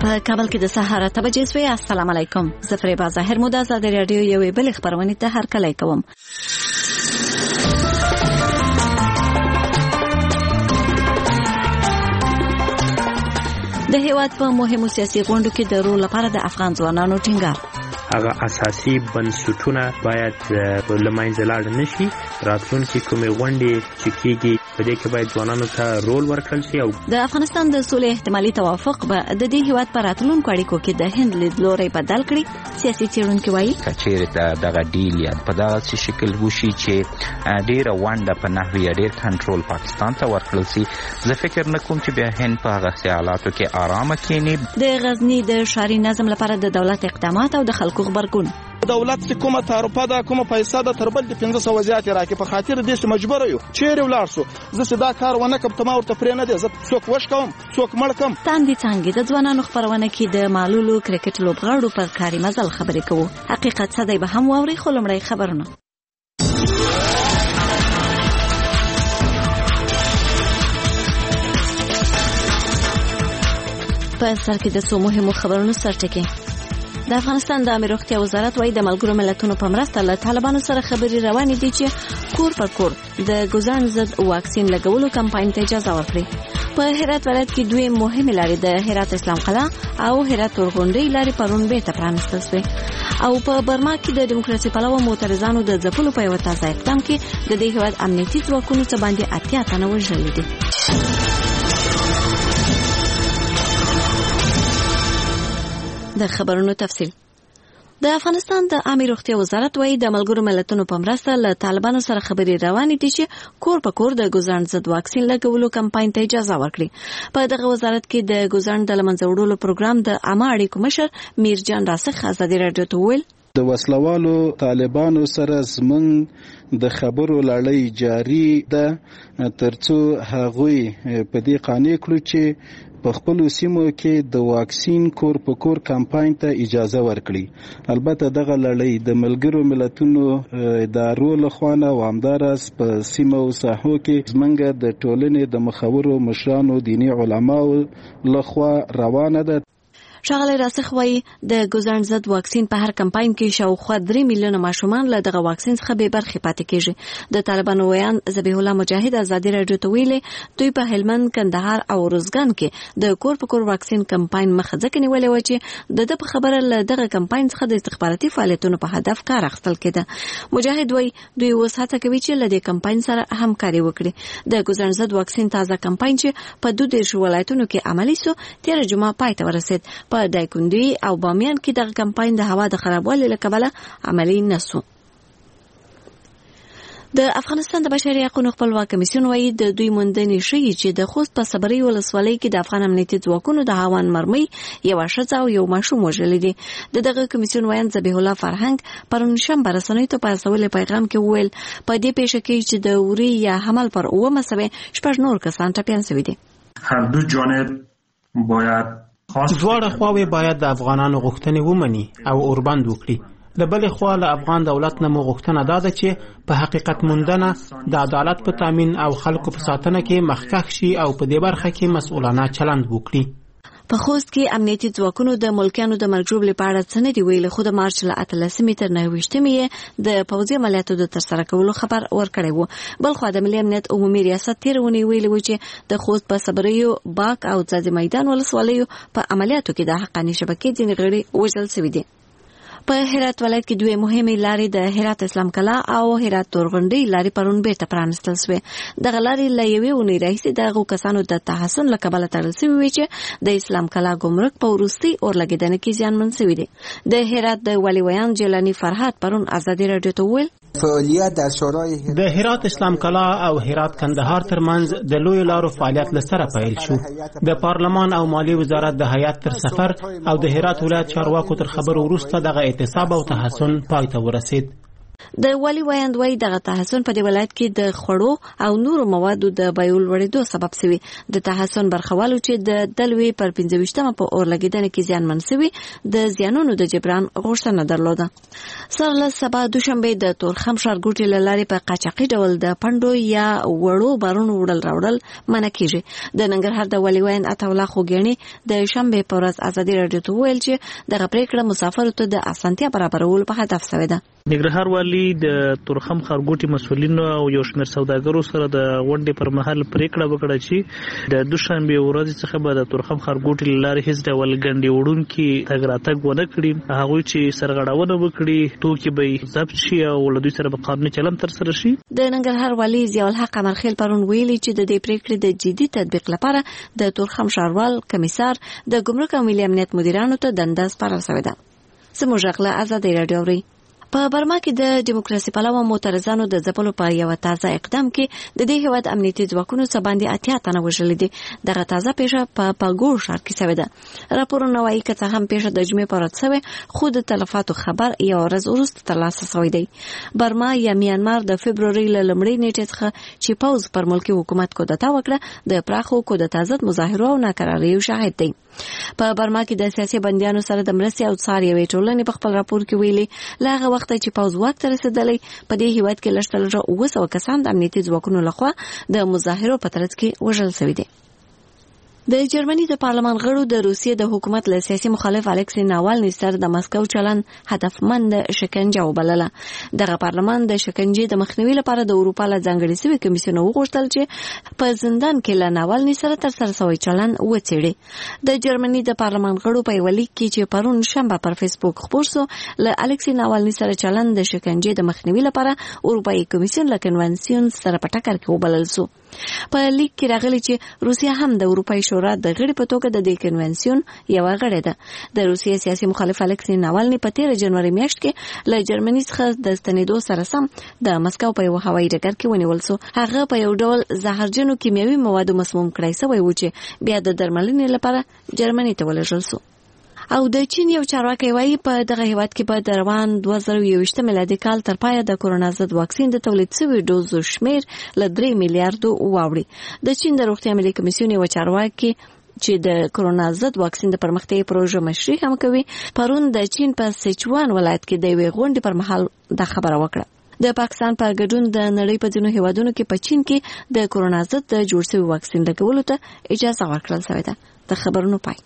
په کابل کې د سهار 8 بجې شوې. السلام علیکم. زه فریبا ظاهر مو د آزاد رادیو یوې بل خبرونه ته هرکلی کوم. د هیواد په مهمو سیاسي غونډو کې د رول لپاره د افغان ځوانانو ټینګار. هغه اساسي بنسټونه باید لمنځه لاړ نشي. راتلونکي کومې غونډې چې کېږي په دې کې باید ځوانانو ته رول ورکړل شي. او د افغانستان د سولې احتمالي توافق به د دې هیواد په راتلونکو اړیکو کې د هند لیدلوري بدل کړي. سیاسي څېړونکي وایي کچېرې دغه ډیل یا په دغه شکل وشي چې ډېره ونډه په نحوی ډېر کنټرول پاکستان ته ورکړل شي، زه فکر نه کوم چې بیا هند په هغه حالاتو کې آرامه کېني. د غزني د ښاري نظم لپاره د دولت اقدامات او د خلکو خبرګون. دولت چې کومه تعرفه ده، کومه پیسې ده، تر بل د 1500 زیات راکې په خاطر دې چې مجبور یو چیرې ولاړ شو. زه چې دا کار ونه کوم ته ما ورته پرې نه دی، زه څوک وشکوم څوک مړ کوم. تاندې څنګه د ځوانانو خبرونه کې د معلولو کرکټ لوبغاړو پر کاري مزل خبرې کوو. حقیقت څه دی به هم واوري، خو لومړی خبرونه. په سر کې د څو مهمو خبرونو سرټکی. د افغانستان د عامه روغتیا وزارت وايي د ملګرو ملتونو په مرسته له طالبانو سره خبرې روانې دي چې کور پر کور د ګوزان ضد واکسین لګولو کمپاین ته اجازه ورکړي. په هرات ولایت کې دوه مهمه لارې د هرات اسلام قلعه او هرات تورغونډۍ لارې پرون بیرته پرانستل شوې. او په برما کې د دیموکراسي پلوه معترضانو د ځپلو په یو تازه اقدام کې د دې هیواد امنیتي ځواکونو څخه باندې 80 تنه وژل دي. د خبرونو تفصیل. د افغانستان د عامه روغتیا وزارت وايي د ملګرو ملتونو په مرسته له طالبانو سره خبرې روانې دي چې کور په کور د ګوزان ضد واکسین لګولو کمپاین ته اجازه ورکړي. په دغه وزارت کې د ګوزان د لمنځه وړلو پروګرام د عامه اړیکو مشر میرجان راسخ ازادي رادیو ته ویل د وسلوالو طالبانو سره زمون د خبرو لړۍ جاری ده ترڅو هغوی په دې قانع کړو چې په خپل سیمو کې د واکسین کور په کور کمپاین ته اجازه ورکړي. البته دغه لړۍ د ملګرو ملتونو ادارو لخوا او همدارس په سیمو او ساحو کې زمونږ د ټولنې د مخورو مشرانو دینی علماو لخوا روانه ده. ښاغلی راسخ وایي د ګوزان ضد واکسین په هر کمپاین کې شاوخوا 3 میلیونه ماشومان له دغه واکسین څخه بې برخې پاتې کېږي. د طالبانو ویان ذبیح الله مجاهد ازادي رادیو ته ویلي دوی په هلمند، کندهار او روزګان کې د کور په کور واکسین کمپاین مخه ځکه نیولې و چې د په خبره له دغه کمپاین څخه د استخباراتي فعالیتونو په هدف کار اخیستل کېده. مجاهد وایي دوی اوس هڅه کوي چې له دې کمپاین سره همکاري وکړي. د ګوزان ضد واکسین تازه کمپاین چې په 22 ولایتونو کې عملي شو تیر جمعه پای ته ورسید. په دایکندي او بامیان کې دغه کمپاین د هوا د خرابوالي له کبله عملي نشو. د افغانستان د بشري حقوقو خپلواک کمیسیون وايي د دوی موندنې ښیي چې د خوست په صبري ولسوالۍ کې د افغان امنیتي ځواکونو د هاوان مرمۍ یو ښځه او یو ماشوم وژلي دي. دغه کمیسیون وایي ذبیح الله فرهنګ پرون شنبه رسنیو ته په رسولې پیغام کې وویل په دې پیښه کې چې د اوري یا حمل پر اومه سوي 6 نور کسان ټپیان شوي دي. هر دو جانب باید دواړه خواوې باید د افغانانو غوښتنې ومني او اوربند وکړي. د بلې خوا له افغان دولت نه مو غوښتنه دا ده چې په حقیقت موندنه د عدالت په تامین او خلکو په ساتنه کې مخکښ شي او په دې برخه کې مسؤلانه چلند وکړي. په خوست کې امنیتي ځواکونو د ملکیانو د مرګ ژوبلې په اړه څه نه دی ویلي، خو د مارچ له 18 تر 29 د پوځي عملیاتو د ترسره کولو خبر ورکړی و. بلخوا د ملي امنیت عمومي ریاست تیرونی ویلي و چې د خوست په صبریو، باک او ځاځي میدان ولسوالیو په عملیاتو کې د حقاني شبکې ځینې غړي وژل شوي دي. په هرات ولایت کې دوه مهمه لارې د هرات اسلام قلعه او هرات تورغونډۍ لارې پرون بیرته پرانستل شوې. دغه لارې له یوې اونۍ راهیسې دغه کسانو د تحسن له کبله تړل شوې وې چې د اسلام قلعه ګمرک په وروستي اورلګیدنه کې زیانمن شوي دي. د هرات د ولی ویان جیلانی فرهاد پرون ازادي رادیو ته ویل د هرات اسلام قلعه او هرات کندهار ترمنځ د لوی لارو فعالیت لسره پیل شو. د پارلمان او مالی وزارت د هیئت تر سفر او د هرات ولایت چارواکو تر خبرو وروسته دغه اعتصاب او تحسن پای ته ورسید. د والي ویاند وایي دغه تحسن په دې ولایت کې د خوړو او نورو موادو د بیو لوړېدو سبب شوی. د تحسن برخوالو چې د دلوي پر 15مه په اور لګیدنه کې زیانمن شوی د زیانونو د جبران غوښتنه درلوده. سره سبا دوشنبه د تورخم ښارګوټي له لارې په قاچاقي ډول د پندو یا وړو بارونو وړل راوړل منع کیږي. د ننګرهار د والي ویاند عطاالله خوګیڼي د شنبه په ورځ ازادي راډیو ته ویل چې دغه پریکړه مسافرو ته د اسانتیا برابرولو په هدف شوې ده. ننګرهار والي د تورخم ښارګوټي مسولینو او یو شمېر سوداګرو سره د غونډې پر مهال پریکړه وکړه چې د دوشنبه ورځ څخه به د تورخم ښارګوټي له لارې هیڅ ډول ګڼې وړونکي تګ راتګ ونه کړي. هغوی چې سرغړونه وکړي توکي به ضبط شي او له دوی سره به قانوني چلند ترسره شي. د ننګرهار والي ضیاءالحق امرخیل پرون ویلي چې د دې پریکړې د جدي تطبیق لپاره د تورخم ښاروال کمیسار د ګمرک او ملي امنیت مدیرانو ته دنده سپارل شوې ده. زموږ غږ آزادي راډیو اوري. په برما کې د دیموکراسي پلوه معترضانو د ځپلو په یو تازه اقدام کې د دې هیواد امنیتي ځواکونو څخه باندې 80 تنه وژل دي. دغه تازه پیښه په پاګور ښار کې شوې ده. راپورونه وايي چې څه هم پیښه د جمعې پر ورځ شوې خو د تلفاتو خبر یو ورځ وروسته ترلاسه شوی دی. برما یا میانمار د فبروري له لومړۍ نیټې څخه چې پوز پر ملکي حکومت کودتا وکړه د پراخو کودتا ضد مظاهرو او ناکراریو شاهد دی. په برما کې د سیاسي بندیانو سره د مرستې او څار یوې ټولنې په خپل راپور کې ویلي لاغه وخت چې پوز واک ته رسیدلی په دې هیواد کې لږترلږه 900 کسان د امنیتي ځواکونو لخوا د مظاهرو په ترڅ کې وژل شوي دي. د جرمني د پارلمان غړو د روسیې د حکومت له سیاسي مخالف الکسی ناوالني سره د مسکو چلن هدفمند شکنجه وبلله. دغه پارلمان د شکنجې د مخنیوي لپاره د اروپا له ځانګړي شوي کمیسیون وغوښتل چې په زندان کې له ناوالني سره ترسره شوی چلن وڅېړي. د جرمني د پارلمان غړو په یو لیک کې چې پرون شنبه پر فیسبوک خپور شو له الکسی ناوالني سره چلن د شکنجې د مخنیوي لپاره اروپایي کمیسیون له کنونسیون سره په ټکر کې وبلل شو. په لیک کې راغلی چې روسیا هم د اروپایي شورا د غړي په توګه د دې کنونسیون یو غړی ده. د روسیې سیاسي مخالف الکسی ناوالني په 13 جنوري میاشت کې له جرمني څخه د ستنېدو سره سم د مسکو په یو هوایي ډګر کې ونیول شو. هغه په یو ډول زهرجنو کیمیاوي موادو مسموم کړای شوی و چې بیا د درملنې لپاره جرمني ته ولېږل شو. او د چین یو چارواکي وایي په دغه هیواد کې به د روان 2021 میلادي کال تر پایه د کورونا ضد واکسین د تولید شوي ډوزو شمیر له 3 میلیارډو واوړي. د چین د روغتیا ملي کمیسیون یو چارواکي چې د کورونا ضد واکسین د پرمختګ پروژه مشري هم کوي پرون د چین په سیچوان ولایت کې د یوې غونډې پر مهال د خبره وکړه. د پاکستان پر ګډون د نړۍ په ځینو هیوادونو کې په چین کې د کورونا ضد د جوړ شوي واکسین لګولو ته اجازه ورکړل شوې ده. د خبرونو پای.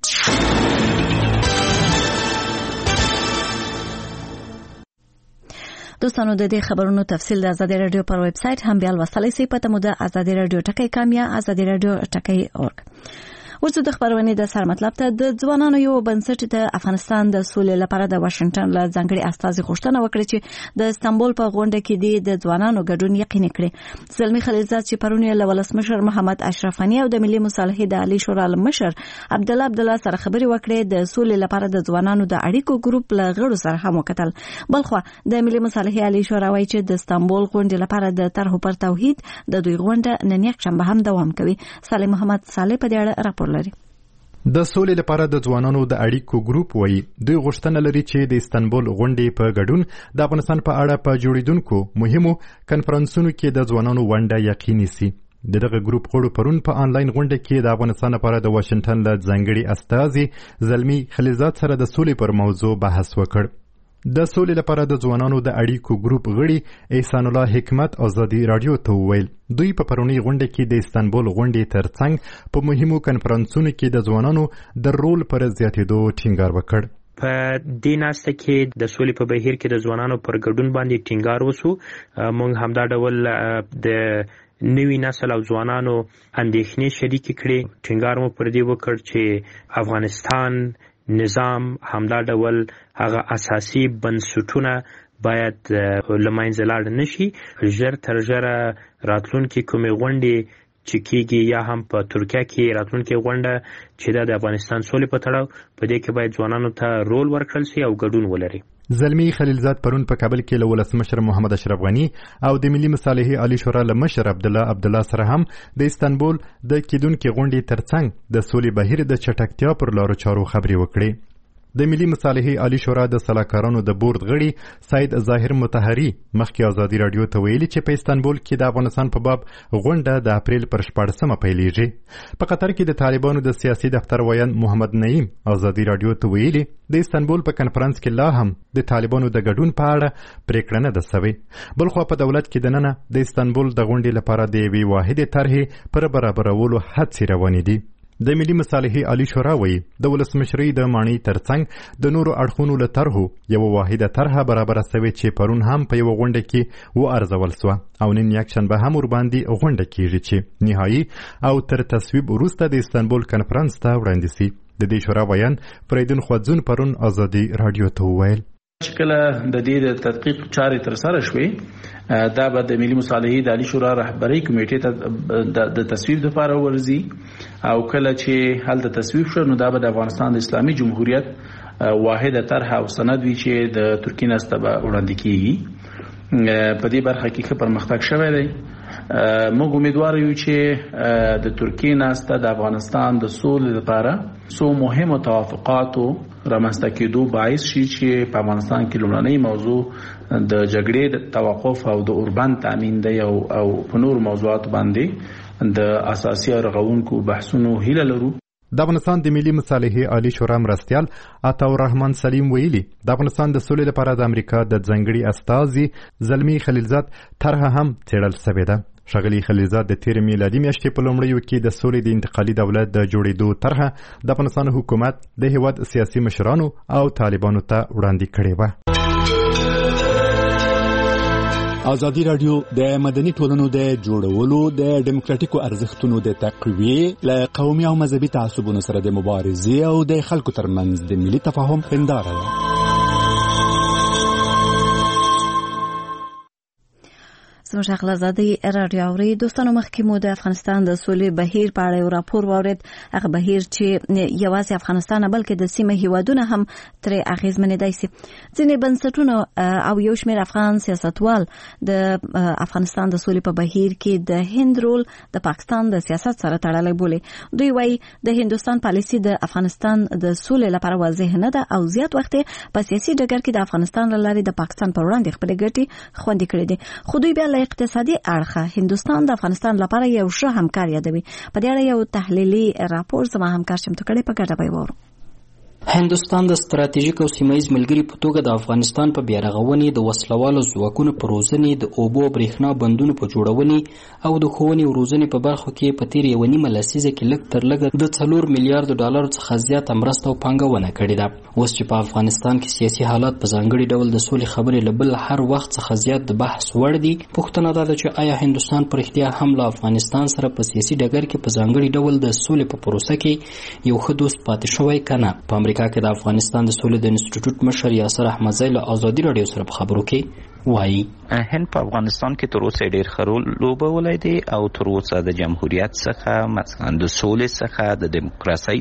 دوستانو د دې خبرونو تفصیل د آزادي رادیو پر ویب سټ هم بیا لوستلی شئ. پته مو د آزادي رادیو ټکی کام یا آزادي رادیو ټکی اورګ. ورته د خبرونې د سر مطلب ته د ځوانانو یو بنسټ د افغانستان د سولې لپاره د واشنگټن له ځانګړي استازي غوښتنه وکړه چې د استانبول په غونډه کې د ځوانانو ګډون یقیني کړي. زلمی خلیلزاد چې پرون له ولسمشر محمد اشرف غنی او د ملي مصالحې د عالی شورا مشر عبدالله سره خبرې وکړې. د سولې لپاره د ځوانانو د اړیکو ګروپ له غړو سره هم وکتل. بلخو د ملي مصالحې عالی شورا وایي چې د استانبول غونډې لپاره د طرحو پر توحید د دوی غونډه نن یک شنبه هم دوام کوي. صالح محمد صالح په دې اړه راپور لري. د سولې لپاره د ځوانانو د اړیکو ګروپ وایي دوی غوښتنه لري چې د استانبول غونډې په ګډون د افغانستان په اړه په جوړیدونکو مهمو کنفرانسونو کې د ځوانانو ونډه یقیني سي. دغه ګروپ غړو پرون په آنلاین غونډه کې د افغانستان لپاره د واشنگټن له ځانګړي استازي زلمی خلیلزاد سره د سولې پر موضوع بحث وکړ. د سولې لپاره د ځوانانو د اړیکو ګروپ غړي احسان الله حکمت آزادي رادیو ته وویل دوی په پرونی غونډه کې د استانبول غونډې ترڅنګ په مهمو کنفرانسونو کې د ځوانانو د رول پر زیاتېدو ټینګار وکړ. په دې ناسته کې د سولې په بهیر کې د ځوانانو پر ګډون باندې ټینګار وسو. موږ همدا ډول د نوی نسل او ځوانانو اندېښنې شریکې کړې. ټینګار مو پر دې وکړ چې افغانستان نظام همدا ډول هغه اساسي بنسټونه باید لمنځه لاړ نشي. ژر تر ژره راتلونکي کومې غونډې چې کېږي یا هم په ترکیه کې راتلونکي غونډه چې د افغانستان سولې په تړاو په دې کې باید ځوانانو ته رول ورکړل شي او ګډون ولري. زلمی خلیلزاد پرون په کابل کې له ولسمشر محمد اشرف غنی او د ملي مصالحې عالی شورا له مشر عبدالله سره هم د استانبول د کېدونکې غونډې ترڅنګ د سولې بهیر د چټکتیا پر لارو چارو خبرې وکړې. د ملي مصالحې عالی شورا د سلاکارانو د بورډ غړي سید ظاهر مطهري مخکې ازادي راډیو ته ویلي چې په استانبول کې د افغانستان په باب غونډه د اپریل پر 14مه پیلېږي. په قطر کې د طالبانو د سیاسي دفتر ویان محمد نعیم ازادي راډیو ته ویلي د استانبول په کنفرانس کې لا هم د طالبانو د ګډون په اړه پریکړه نه ده سوې. بلخوا په دولت کې دننه د استانبول د غونډې لپاره د یوې واحدې طرحې پر برابرولو هڅې روانې دي. د ملي مصالحې عالی شورا وایي د ولسمشرۍ د ماڼۍ ترڅنګ د نورو اړخونو له طرحو یوه واحده طرحه برابره سوې چې پرون هم په یوه غونډه کې وارزول سوه او نن یکشنبه هم ورباندې غونډه کیږي چې نهایي او تر تصویب وروسته د استانبول کنفرانس ته وړاندې سي. د دې شورا ویان فریدون خوځون پرون ازادي راډیو ته وویل چې کله د دې د تحقیق چارې تر سره شوې دا به د ملي مصالحې د عالی شورا رهبرۍ کمیټې ته د تصویب لپاره ورځي او کله چې هلته تصویب شو نو دا به د افغانستان د اسلامي جمهوریت واحده طرح او سند وي چې د ترکیې نسته به وړاندې کیږي. په دې برخه کې پرمختګ شوی دی. موږ امیدوار یو چې د ترکیې نسته د افغانستان د سولې لپاره څو مهمو توافقاتو رامنځته کېدو باعث شي چې په افغانستان کې لومړنۍ موضوع د جګړې د توقف او د اوربند تامین دی او په نور موضوعات باندې د اساسي او رغونکو بحثونو هیله لرو. د افغانستان د ملي مصالحې عالی شورا مرستیال عطاالرحمن سلیم ویلي د افغانستان د سولې لپاره د امریکا د ځانګړي استازي زلمي خلیلزاد طرحه هم څېړل سوې ده. ښاغلي خلیلزاد د تېرې میلادي میاشتې په لومړیو کې د سولې د انتقالي دولت د جوړېدو طرحه د افغانستان حکومت د هېواد سیاسي مشرانو او طالبانو ته وړاندې کړې وه. ازادي راډیو د مدني ټولنو د جوړولو د ډیموکراټیکو ارزښتونو د تقویې له قومي او مذهبي تعصبونو سره د مبارزې او د خلکو ترمنځ د ملي تفاهم هنداره ده. زموږ اخلاصادي رادیو اوري دوستانو مخکې مو د افغانستان د سولې بهیر په اړه یو راپور واورید. هغه بهیر چې یوازې افغانستان بلکې د سیمه هیوادونه هم ترې اغیزمنېدای شي. ځینې بنسټونه او یو شمېر افغان سیاستوال د افغانستان د سولې په بهیر کې د هند رول د پاکستان د سیاست سره تړلی بولي. دوی وایي د هندوستان پالیسي د افغانستان د سولې لپاره واضح نه ده او زیات وخت په سیاسي ډګر کې د افغانستان له لارې د پاکستان پر وړاندې خپلې ګټې خوندي کړې دي. خو دوی بیا اقتصادي اړخه هندوستان د افغانستان لپاره یو ښه همکار یادوي. په دې اړه یو تحلیلي راپور زما همکار چمتو کړی په ګډه به وورو. هندوستان د ستراتیژیک او سیمایي ملګری په توګه د افغانستان په بیارغونې د وسلوالو ځواکونو په روزنې د اوبو برېښنا بندونو په جوړونې او د ښوونې او روزنې په برخو کې په تیر یوه نیمه لسیزه کې لږ تر لږه د 4 میلیارډ ډالرو څخه زیاته مرسته او پانګونه کړې ده. اوس چې په افغانستان کې سیاسي حالات په ځانګړي ډول د سولې خبرې له بل هر وخت څخه زیات د بحث وړ دي، پوښتنه دا ده چې آیا هندوستان په رښتیا هم له افغانستان سره په سیاسي ډګر کې په ځانګړي ډول د سولې په پروسه کې یو ښه دوست پاتې شوی که نه؟ په امریکا کې د افغانستان د سولې د انسټیټیوټ مشر یاسر احمدزی له ازادي راډیو سره په خبرو کې وایي هند په افغانستان کې تر اوسه ډېر ښه رول لوبولی دی او تر اوسه د جمهوریت څخه مثلا د سولې څخه د دیموکراسۍ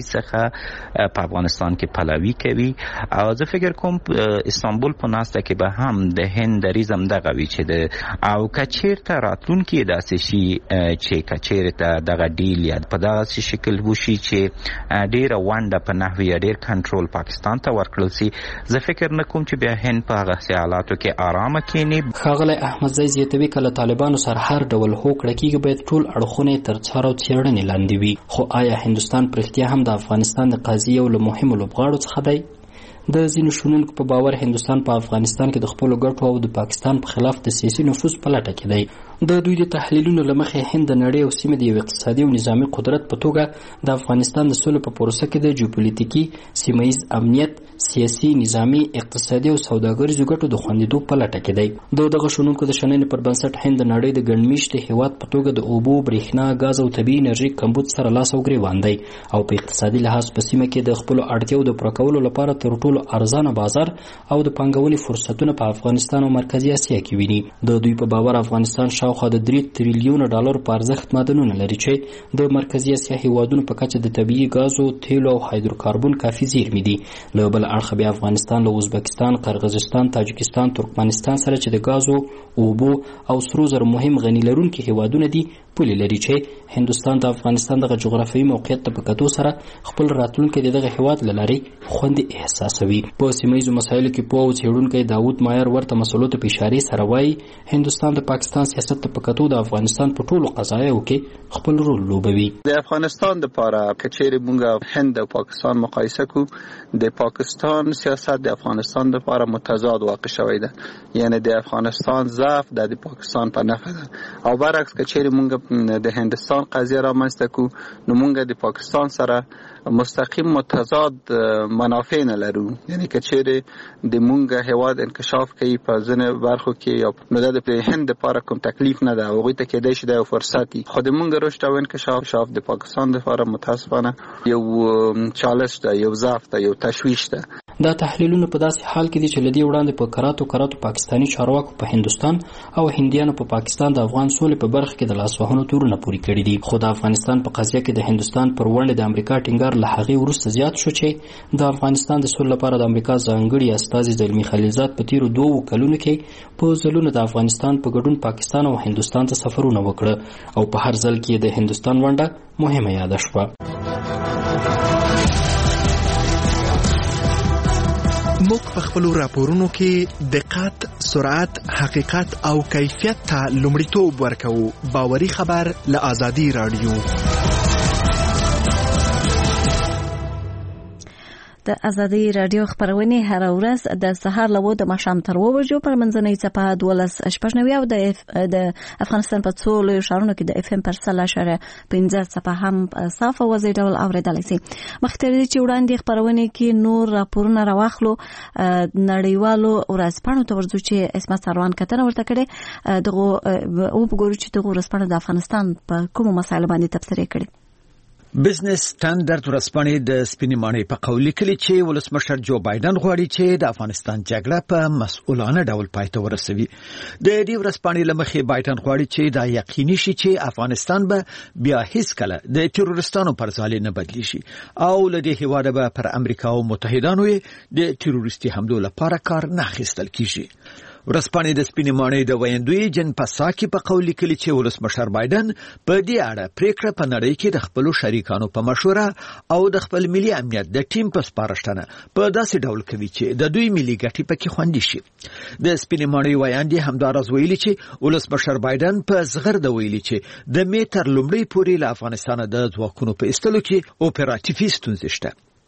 څخه په افغانستان کې پلوي کوي او زه فکر کوم استانبول په ناسته کې به هم د هند دریځ همدغه وي چې د او که چېرته راتلونکي داسې شي چې که چېرته دغه ډیل یا په دغسې شکل وشي چې ډېره ونډه په نحوې یا ډېر کنټرول پاکستان ته ورکړل سي، زه فکر نه کوم چې بیا هند په هغسې حالاتو کې آرامه ښاغلی احمدزی زیاتوي که له طالبانو سره هر ډول هوکړه کېږي باید ټول اړخونه تر څار او څېړنې لاندې وي. خو آیا هندوستان په رښتیا هم د افغانستان د قضیې یو له مهمو لوبغاړو څخه دی؟ د ځینو شنونکو په باور هندوستان په افغانستان کې د خپلو ګټو او د پاکستان په خلاف د سیاسي نفوذ په لټه کې دی. د دوی د تحلیلونو له مخې هند د نړۍ او سیمې د یو اقتصادي او نظامي قدرت په توګه د افغانستان د سولې په پروسه کې د جیوپولیټیکي، سیمهییز امنیت، سیاسي، نظامي، اقتصادي او سوداګریزو ګټو د خوندیدو په لټه کې دی. د دغه شنونکو د شننې پر بنسټ هند د نړۍ د ګڼمېشتې هېواد په توګه د اوبو، برېښنا، ګاز او طبیعي انرژي کمبود سره لاس او ګرېوان دی او په اقتصادي لحاظ په سیمه کې د خپلو اړتیاو د پوره کولو لپاره تر ټولو ارزانه بازار او د پانګونې فرصتونه په افغانستان او مرکزي اسیا کې ویني. د دوی په باور افغانستان شاوخوا د 3 تریلیونه ډالرو په ارزښت معدنونه لري چې د مرکزي اسیا هیوادونو په کچه د طبیعي ګازو، تیلو او هایدروکاربون کافي زیرمې دي. له بل اړخه بیا افغانستان له ازبکستان، قرغیزستان، تاجکستان، ترکمنستان سره چې د ګازو، اوبو او سرو زرو مهم غني لرونکي هیوادونه دي پولې لري چې هندوستان د افغانستان د جغرافیایي موقعیت په کتو سره خپل راتلونکي دغه هیواد لاري خوند احساسوي. په سیمایي مسایلو کې په څېړونکو داوود مایر ورته مسلو ته اشاره سره وایي هندوستان د پاکستان سیاست په کتو د افغانستان په ټولو قضایاو کې خپل رول لوبوي. د افغانستان لپاره کچېرې مونږ هند او پاکستان مقایسه کو د پاکستان سیاست د افغانستان لپاره متضاد واقع شوی ده، یعنی د افغانستان ضعف د پاکستان په نفع ده او برعکس کچېرې مونږ د هندستان قضیه را منځته کو نو مونږ د پاکستان سره مستقیم متضاد منافع نه لرو، یعنی کچېرې د مونږ هیواد انکشاف کوي په ځینې برخو کې یا نو د هند لپاره کوم تکلیف نه ده، هغوی ته کېدای شي د یو فرصت وي، خو د مونږ رشد او انکشاف د پاکستان لپاره متاسفانه یو چالش ده، یو ضعف ده، یو تشویش ده. دا تحلیلونه په داسې حال کې دي چې لدی وړاندې په کراتو پاکستانی چارواکو په هندستان او هندیانو په پاکستان د افغان سولې په برخه کې د لاسوهنو تورونه پوري کړی دي. خو د افغانستان په قضیه کې د هندستان پر وړاندې د امریکا ټینګار له هغې وروسته زیات شو چې د افغانستان د سولې لپاره د امریکا ځانګړي استازي زلمی خلیلزاد په تیرو 2 کلونو کې په ځلونو د افغانستان په ګډون پاکستان او هندستان ته سفرونه وکړه او په هر ځل کې د هندستان ونډه مهمه یاد شوه. موږ په خپل راپورونو کې دقت، سرعت، حقیقت او کیفیت ته لومړیتوب ورکوو. باوري خبر له آزادي رادیو. د ازادي رادیو خبرونه هر ورځ د سهار له 9 د ماښام تر 2 بجو پر منځنۍ صفحه 12:89 او د افغانستان په څو لویو ښارونو کې د FM پر 3.15 صفحه هم صاف او وزې ډول اوریدلای شي. مخکې چې وړاندې خبرونه کې نور راپورونه راوخلو نړیوالو ورځپاڼو ته ورځو چې اسمه سروان کتنه ورته کړي دغه او وګورو چې دغه ورځپاڼه د افغانستان په کومو مسایلو باندې تبصره کړي. بزنس سټانډرډ ورځپاڼې د سپینې ماڼۍ په قول لیکلي چې ولسمشر جو بایدن غواړي چې د افغانستان جګړه په مسؤلانه ډول پای ته ورسوي. د دې ورځپاڼې له مخې بایدن غواړي چې دا یقیني شي چې افغانستان به بیا هیڅ کله د تروریستانو پر ځای نه بدلی شي او له دې هیواده به پر امریکا او متحدانو د تروریستي حملو لپاره کار نه اخیستل کیږي. ورځپاڼې د سپینې ماڼۍ د ویندوی جن پساکي په قول لیکلي چې ولسمشر بایدن په دې اړه پریکړه په نړۍ کې د خپل شریکانو په مشوره او د خپل ملي امنیت د ټیم په سپارښتنه په داسې ډول کوي چې د دوی ملي ګټې پکې خوندي شي. د سپینې ماڼۍ ویاندې همدارس ویلي چې ولسمشر بایدن په زغرده ویلي چې د می تر لومړی پورې له افغانستان د ځواکونو په ایستلو کې اپراتیفي ستونزې شته.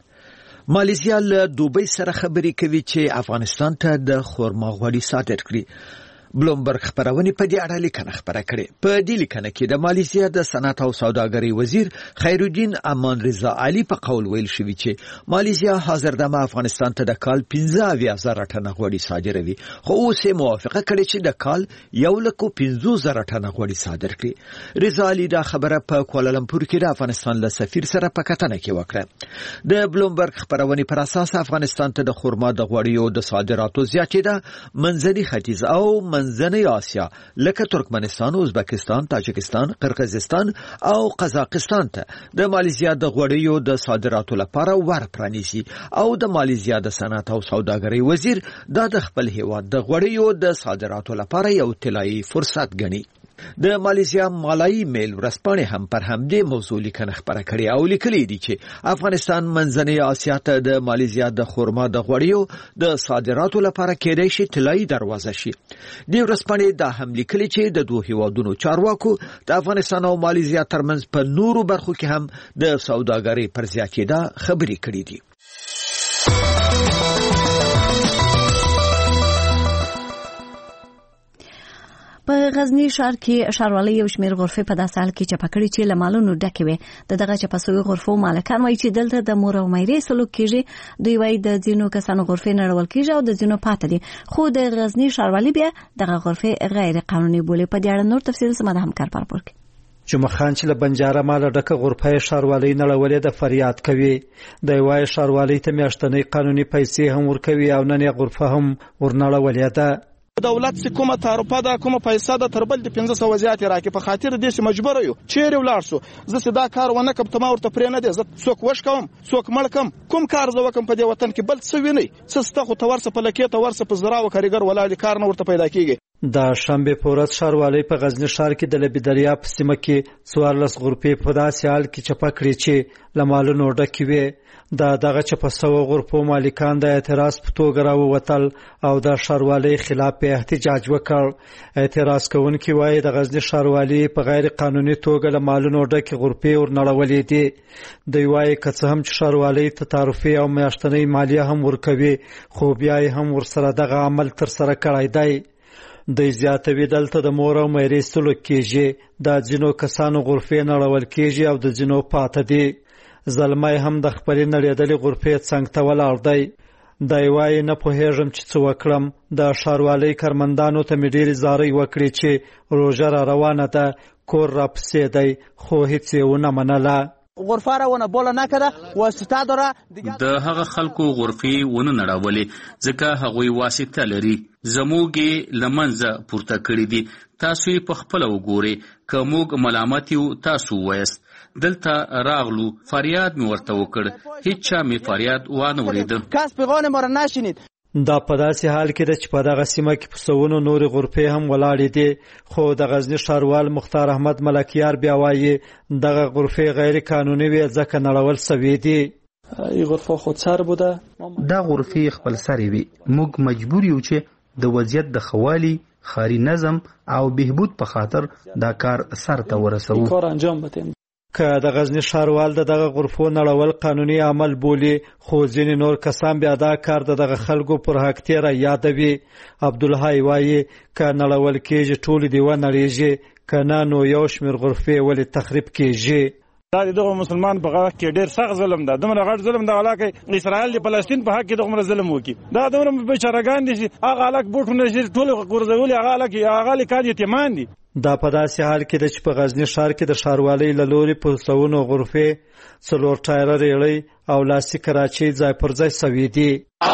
مالیزیا له دوبۍ سره خبرې کوي چې افغانستان ته د خرما غوړي صادر کړي. بلومبرګ خبرونه په دې اړه لیکنه خبره کړې. په دې لیکنه کې د مالیزیا د صنعت او سوداګرۍ وزیر خیرالدین امان رضا علي په قول ویل شوی چې مالیزیا حاضر دمه افغانستان ته د کال 15,000 ټنه غوړي صادروي، خو اوس یې موافقه کړې چې د کال 1,50,000 ټنه غوړي صادر کړي. رضا علي دا خبره په کوالالمپور کې د افغانستان له سفیر سره په کتنه کې وکړه. د بلومبرګ خبرونه پر اساس افغانستان ته د خرما د غوړیو د صادراتو زیاتېده منځني ختیځ او منځنۍ آسیا لکه ترکمنستان، ازبکستان، تاجکستان، قرقیزستان او قزاقستان ته د مالیزیا د غوړیو د صادراتو لپاره ور پرانیسي او د مالیزیا د صنعت او سوداګرۍ وزیر دا د خپل هیواد د غوړیو د صادراتو لپاره یو طلایي فرصت ګڼي. د مالیزیا مالایی میل ورځپاڼې هم پر همدې موضوع لیکنه خبره کړې او لیکلي دي چې افغانستان منځنۍ آسیا ته د مالیزیا د خرما د غوړیو د صادراتو لپاره کېدای شي طلایي دروازه شي. د ورځپاڼې دا هم لیکلي چې د دوه هیوادونو چارواکو د افغانستان او مالیزیا ترمنځ په نورو برخو کې هم د سوداګرۍ پر زیاتېدا خبرې کړې دي. په غزنی ښار کې ښاروالۍ یو شمېر غرفې په داسې حال کې چپه کړي چې له مالونو ډکې وې. دغه چپه شویو غرفو مالکان وایي چې دلته د مور او میرې سلوک کېږي. دوی وایي د ځینو کسانو غرفې نړول کېږي او د ځینو پاتې دي، خو د غزنی ښاروالۍ بیا دغه غرفې غیر قانوني بولي. په دې اړه نور تفصیل زما د همکار په راپور کې. جمعه خان چې له بنجاره ماله ډکه غرفه ښاروالۍ نړولې د فریاد کوي. د وایي ښاروالۍ ته میاشتنۍ قانوني پیسې هم ورکوي او نن یې غرفه هم ورنړولې ده. دولت چې کومه تعرفه ده، کومه پیسې ده، تر بل د 1500 زیات راکې په خاطر دې چې مجبور یو چیرې ولاړ شو. زه چې دا کار ونه کوم ته ما ورته پرې نه دی، زه څوک وشکوم څوک مړ کوم، کوم کار زه وکم په دې وطن کې بل څه ویني څه ستا خو ته ورسه په لکې ته ورسه په زراو کارګر ولاړ کار نه ورته پیدا کیږي. د شنبه په ورځ ښاروالۍ په غزنی ښار کې د لبی دریا په سیمه کې 14 غرفې په داسې حال کې چپه کړې چې له مالونو ډکې وې. دغه چپه سوو غرفو مالکان د اعتراض په توګه راووتل او د ښاروالۍ خلاف احتجاج وکړ. اعتراض کوونکي وایي د غزنی ښاروالۍ په غیر قانوني توګه له مالونو ډکې غرفې ورنړولې دي. دوی وایي که څه هم چې ښاروالۍ ته تعرفې او میاشتنۍ مالیه هم ورکوي خو بیا یې هم ورسره دغه عمل ترسره کړی دی. دوی زیاتوي دلته د مور او میرې سلوک کېږي. د ځینو کسانو غرفې نړول کېږي او د ځینو پاته دي. زلمی هم د خپلې نړېدلې غرفې څنګ ته ولاړ دی. دی وایي نه پوهېږم چې څه وکړم. د ښاروالۍ کارمندانو ته مې ډېرې زارۍ وکړې چې روژه را روانه ده، کور راپسې دی، خو هیڅ یې ونه منله. غرفه را ونه بوله نکړه، واسطه داره. د هغه خلکو غرفې ونه نړولې ځکه هغوی واسطه لري. زموږ یې له منځه پورته کړي دي. تاسو یې په خپله وګورئ. که موږ ملامت یو تاسو وایست. دلته راغلو، فریاد مې ورته وکړ، هیڅ چا مې فریاد وانه ورېده. کس پیغام ما را نشنید. دا په داسې حال کې ده چې په دغه سیمه کې په سوونو نورې غرفې هم ولاړې دي. خو د غزنی ښاروال مختار احمد ملکیار بیا وایي دغه غرفې غیر قانوني وې ځکه نړول سوي دي. این غرفه خودسر بوده. دا غرفې خپل سرې وي. موږ مجبور یو چې د وضعیت د خوالي، ښاري نظم او بهبود په خاطر دا کار سر ته ورسوو. کار انجام بدیم. که د غزنی ښاروال دغه غرفو نړول قانوني عمل بولي، خو ځینې نور کسان بیا دا کار دغه خلکو پر حق تیره یادوي. عبدالحی وایي که نړول کېږي ټولې دې ونړېږي، که نه نو یو شمېر غرفې ولې تخریب کېږي. دا دغه مسلمان په حق کې ډېر سخت ظلم ده. دومره غټ ظلم ده علاقه اسرائیل د فلسطین په حق کې دومره ظلم وکړي. دا دومره بیچارهګان دي چې هغه علاقه بوټونه چې ټول غورځولي هغه علاقه کاندي یتیمان دي. دا په داسې حال کې ده چې په غزنی ښار کې د ښاروالۍ له لوري په سوونو غرفې، 4 ټایره ریړۍ او لاسي کراچۍ ځای پر ځای سوي دي.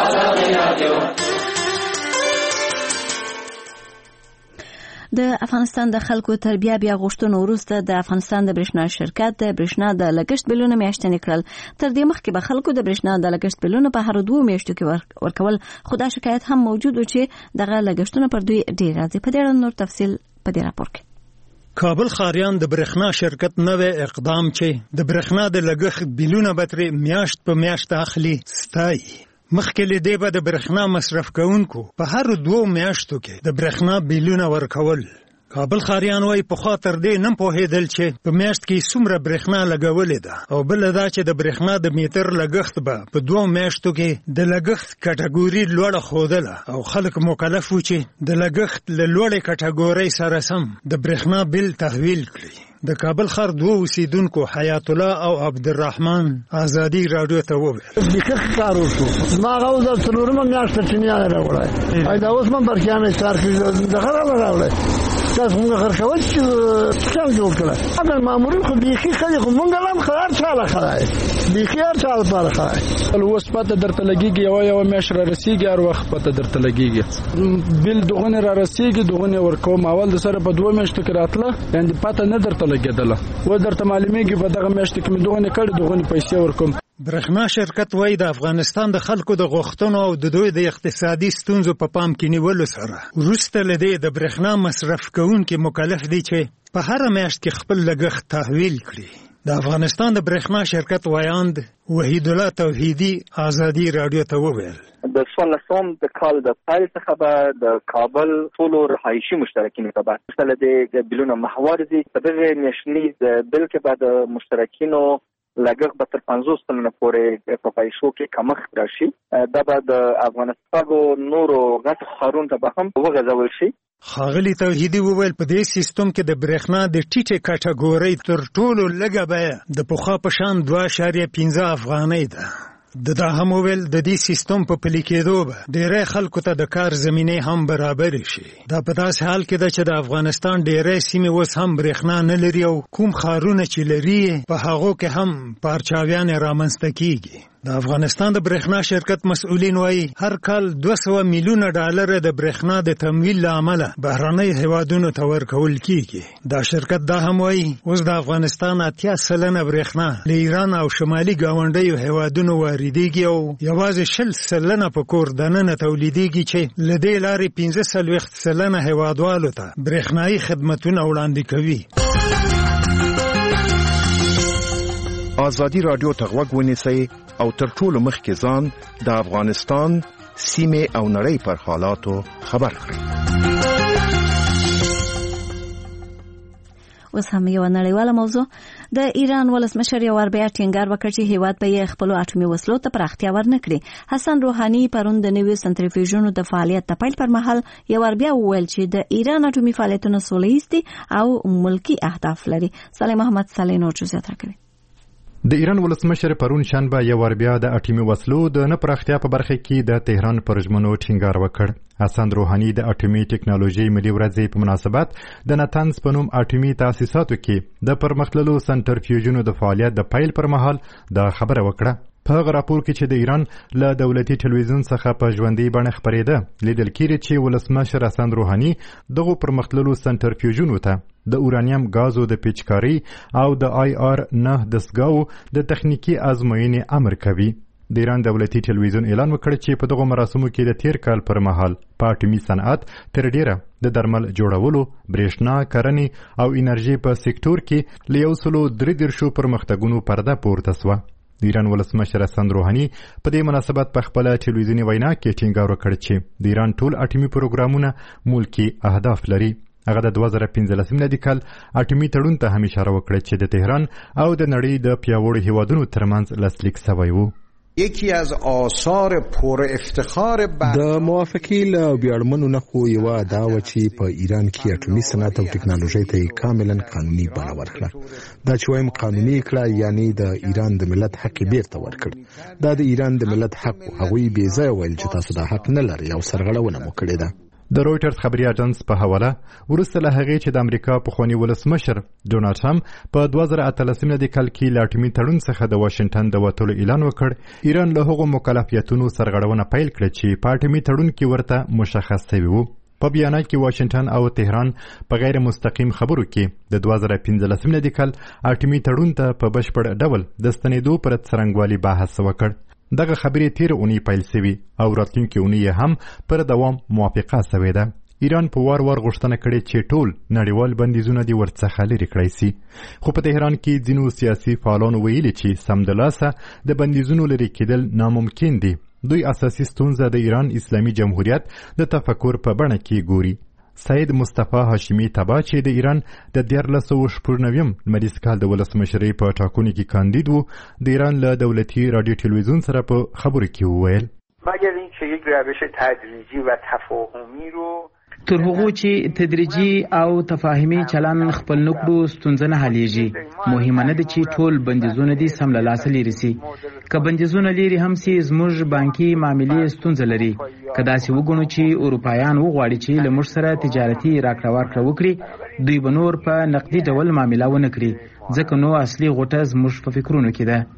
د افغانستان د خلکو تر بیا غوښتنو وروسته د افغانستان د برېښنا شرکت د برېښنا د لګښت بلونه میاشتني کړل. تر دې مخکې به خلکو د برېښنا د لګښت بلونه په هر 2 میاشتو کې ورکول، خو دا شکایت هم موجود و چې دغه لګښتونه پر دوی ډېر راځي. په دې اړه نور تفصیل په دې راپور کې. کابل خاریان د برېښنا شرکت نوې اقدام چې د برېښنا د لګښت بلونه به ترې میاشت په میاشت اخلي ستایي. مخکې له دې به د برېښنا مصرف کوونکو په هر 2 میاشتو کې د برېښنا بلونه ورکول. کابل خاریان وایي پخوا تر دې نه پوهېدل چې په میاشت کې څومره برېښنا لګولې ده، او بله دا چې د برېښنا د میټر لګښت به په 2 میاشتو کې د لګښت کټګوري لوړه ښودله او خلک مکلف وو چې د لګښت له لوړې کټګورۍ سره سم د برېښنا بل تحویل کړي. د کابل ښار 2 اوسیدونکو حیات الله او عبدالرحمن ازادي راډیو ته وویل دقیق کار وشو. ما غوښتل د څلورمه میاشت چې نه راوړای دا اوس من برکانه کار کوي دغه راوړای تاسو موږ خرڅول چې څنګه جوړ کړل. اگر مامورین خو بيخي خلک خو مونږ هم خبر چاله خلای بيخي هر چاله پاره خلای اوس پته درته لګيږي یو میاشت را رسیږي هر وخت پته درته لګيږي بل دغه را رسیږي دغه ورکوم اول د سره په 2 میاشتو کې راتله یعنی پته نه درته لګیدله و درته معلومیږي په دغه میاشت کې مې دغه کړي دغه پیسې ورکوم. برېښنا شرکت وایي د افغانستان د خلکو د غوښتنو او د دوی د اقتصادي ستونزو په پام کې نیولو سره وروسته له دې د برېښنا مصرف کوونکي مکلف دي چې په هر میاشت کې خپل لګښت تحویل کړي. د افغانستان د برېښنا شرکت وایاند وحید الله توحیدی ازادي راډیو ته وویل د 16 د کال د پیل څخه به د کابل ټولو رهایشي مشترکین ته به مثلا د بلونه محور دي په دغه میاشتني بل کې به د مشترکینو لګښت به تر 50 سلنه پورې په پیسو کې کمښت راشي. دا به د افغانستان نورو غټ ښارونو ته به هم وغځول شي. ښاغلي توحیدي وویل په دې سیستم کې د برېښنا د ټیټې کټګورۍ تر ټولو لږه بیه د پخوا په شان 2.15 افغانۍ ده. دا هم وویل د دې سیستم په پلي کېدو به ډېری خلکو ته د کار زمینې هم برابرې شي. دا په داسې حال کې ده چې د افغانستان ډېری سیمې اوس هم برېښنا نه لري او کوم ښارونه چې لري په هغو کې هم پارچاویانې رامنځته کېږي. د افغانستان د برېښنا شرکت مسؤلین وایي هر کال 200 میلیونه ډالر د برېښنا د تمویل لامل بهرنۍ هیوادونو ته ورکول کیږي. دا شرکت دا هم وایي اوس د افغانستان 80% برېښنا له ایران او شمالي ګاونډیو هیوادونو واردېږي او یوازې 10% په کور دننه تولیدېږي چې له دې لارې 15% هیوادوالو ته برېښنایي خدمتونه وړاندې کوي. آزادی رادیو ته غوږ ونیسئ او تر ټولو مخکې ځان د افغانستان سیمې او نړۍ پر حالاتو خبر کړئ. اوس هم یو نړیواله موضوع. د ایران ولسمشر یو بیا ټینګار وکړ چې هیواد به یې خپل اټومي وسلو ته پراختیا ورنکړي. حسن روحاني پرون د نویو سنټریفیوژونو د فعالیت د پیل پر مهال یو بیا وویل چې د ایران اټومي فعالیتونه سوله ییز دي او ملکی اهداف لري. صالح محمد صالح نور جزئیات راکوي. د ایران ولسمشر پرون شنبه یو بیا د اټومي وسلو د نه پراختیا په برخه کې د تهران پر ژمنو ټینګار وکړ. حسن روحاني د اټومي ټکنالوژي ملي ورځې په مناسبت د نتنز په نوم اټومي تاسیساتو کې د پرمختللو سنټریفیوژونو د فعالیت د پیل پر مهال دا خبره وکړه. په راپور کې چې د ایران له دولتي ټلویزیون څخه په ژوندۍ بڼه خبرېده لیدل کېږي چې ولسمشر حسن روحاني دغه پرمختللو سنټریفیوژونو ته د اورانیم غازو د پیچکاری او د IR-9 دستګاو د تخنیکی ازموینې امر کوي. د ایران دولتي ټلویزیون اعلان وکړ چې په دغه مراسمو کې د تیر کال پر مهال په اټومي صنعت تر ډیره د درمل جوړولو، برېښنا کرنې او انرژي په سکتور کې له 130 پرمختګونو پرده پورته شوه. د ایران ولسمشر حسن روحاني په دې مناسبت په خپل ټلویزیوني وینا کې ټینګار وکړ چې د ایران ټول اټومي پروګرامونه ملکی اهداف لري. هغه د 2015 میلادي کال اټومي تړون ته هم اشاره وکړه چې د تهران او د نړۍ د پیاوړو هیوادونو ترمنځ لاسلیک شوی و. یکی از آثار پر افتخار د موافقې له بیړمنو نښو یوه دا وه چې په ایران کې اټومي صنعت او ټکنالوژۍ ته یې کاملا قانوني بڼه ورکړه. دا چې وایم قانوني کړه یعنی د ایران د ملت حق یې بیرته ورکړ. دا د ایران د ملت حق و. هغوی بې ځایه ویل چې تاسو دا حق نه لرئ او سرغړونه مو کړې ده. د رویټرز خبري اژانس په حواله وروسته له هغې چې د امریکا پخواني ولسمشر ډونالډ ټرمپ په 2018 میلادي کال کې له اټومي تړون څخه د واشنګټن د وتلو اعلان وکړ، ایران له هغو مکلفیتونو سرغړونه پیل کړه چې په اټومي تړون کې ورته مشخص شوي وو. په بیانات کې واشنګټن او تهران په غیر مستقیم خبرو کې د 2015 میلادي کال اټومي تړون ته په بشپړ ډول د ستنېدو پر څرنګوالي بحث وکړ. دغه خبرې تیر اونۍ پیل شوي او راتلونکي اونۍ هم پر دوام موافقه شوې ده. ایران په وار غوښتنه کړې چې ټول نړیوال بندیزونه دې ورڅخه لرې کړای شي، خو په تهران کې ځینو سیاسي فعالانو ویلي چې سمدلاسه د بندیزونو لرې کېدل ناممکن دي. دوی اساسي ستونزه د ایران اسلامي جمهوریت د تفکر په بڼه کې ګوري. سید مصطفی هاشمی تبا چې د ایران د 1994 لمریز کال د ولسمشرۍ په ټاکنو کې کاندید و، د ایران له دولتي رادیو ټلویزیون سره په خبرو کې وویل مگر اینکه یک روش تدریجی و تفاهمی رو تر هغو چې تدریجي او تفاهمي چلن خپل نکړو ستونزه نه حلیږي. مهمه نه ده چې ټول بندیزونه دي سم له لاسه لري سي. که بندیزونه لري هم سي زموږ بانکي معاملې ستونزه لري. که داسې وګڼو چې اروپایان وغواړي چې له موږ سره تجارتي راکړه ورکړه وکړي، دوی به نور په نقدي ډول معامله ونه کړي، ځکه نو اصلي غوټه زموږ په فکرونو کې ده.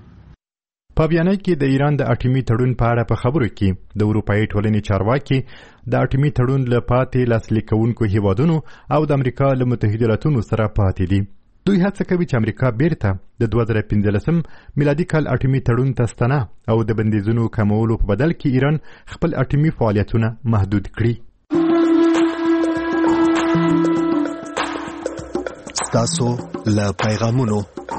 په بیانیه کې د ایران د اټومي تړون په اړه په خبرو کې د اروپایي ټولنې چارواکي د اټومي تړون له پاتې لاسلیک کوونکو هیوادونو او د امریکا له متحده ایالاتونو سره پاتې دي. دوی هڅه کوي چې امریکا بیرته د 2015 میلادي کال اټومي تړون ته ستنه او د بندیزونو کمولو په بدل کې ایران خپل اټومي فعالیتونه محدود کړي. تاسو له پیغامونو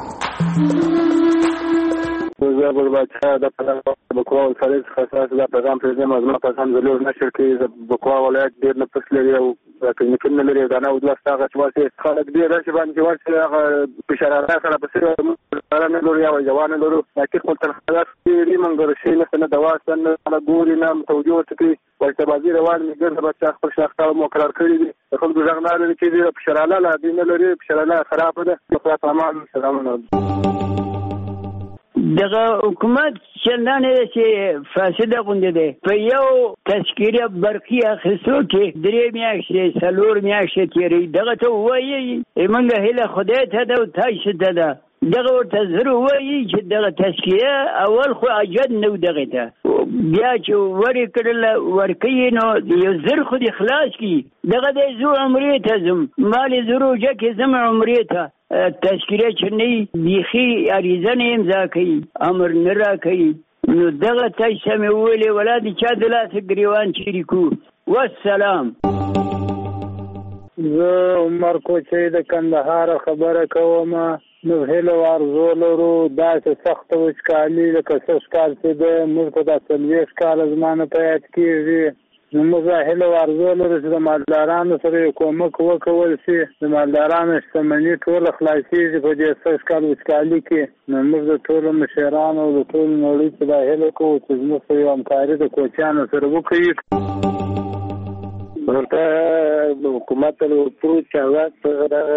زبر بچه د بکوا ولایت خاصه د پیغام پرېږدم. زما پیغام د لور نشر کې د بکوا ولایت ډېر نفس لري او تکنیکل نه لري. دا نه ودلسته هغه چې واسه خلک ډېر راشي باندې واسه هغه فشارات سره پسې نه لري او ځوان لري لکه خپل تر خلاص دې منګر شي نه دوا سن ګوري نه توجه وکړي ورته بازی روان میګر د بچا خپل شاخته مقرر کړی دي. خلکو ځغ نه لري چې فشارات لا دې نه لري، فشارات خراب ده. خپل تمام سلام دغه حکومت چندانه چې فاسده غونډه ده په یو تشکیله برقی اخیستو کې 3 میاشتې 4 میاشتې تیری دغه ته وایي منګه هله خدای ته ده او تاسو ته ده دغه ورته زره وایي چې دغه تذکیه اول خو اجد نه دغه ته بیا چې ورکوي نو یو زر خو دې خلاص کړي دغه د زو عمرې ته ځم مالې زروجه کې ځم عمرې ته تذکیره چې نه بیخي عریضه نه امضا کوي امر نه راکوي نو دغه ته سمې وویلې ولا د چا د لاسه ګریوان چیرې کړو والسلام. زه عمر کوچی د کندهار خبره کوم. نو هیله ارزو لرو داسې سخته وچکالي لکه سږ کال چې ده موږ ته دا 40 کاله زمانه په یاد کېږي نو موږ هیله ارزو لرو چې د مالدارانو سره یو کومک وکول شي د مالدارانو شتمني ټوله خلاصېږي په دې سږ کال وچکالي کې نو موږ د ټولو مشرانو او د ټولو نړۍ ته دا هیله کوو چې زموږ سره یو همکاري د کوچیانو سره وکړي. ورته حکومت له پروت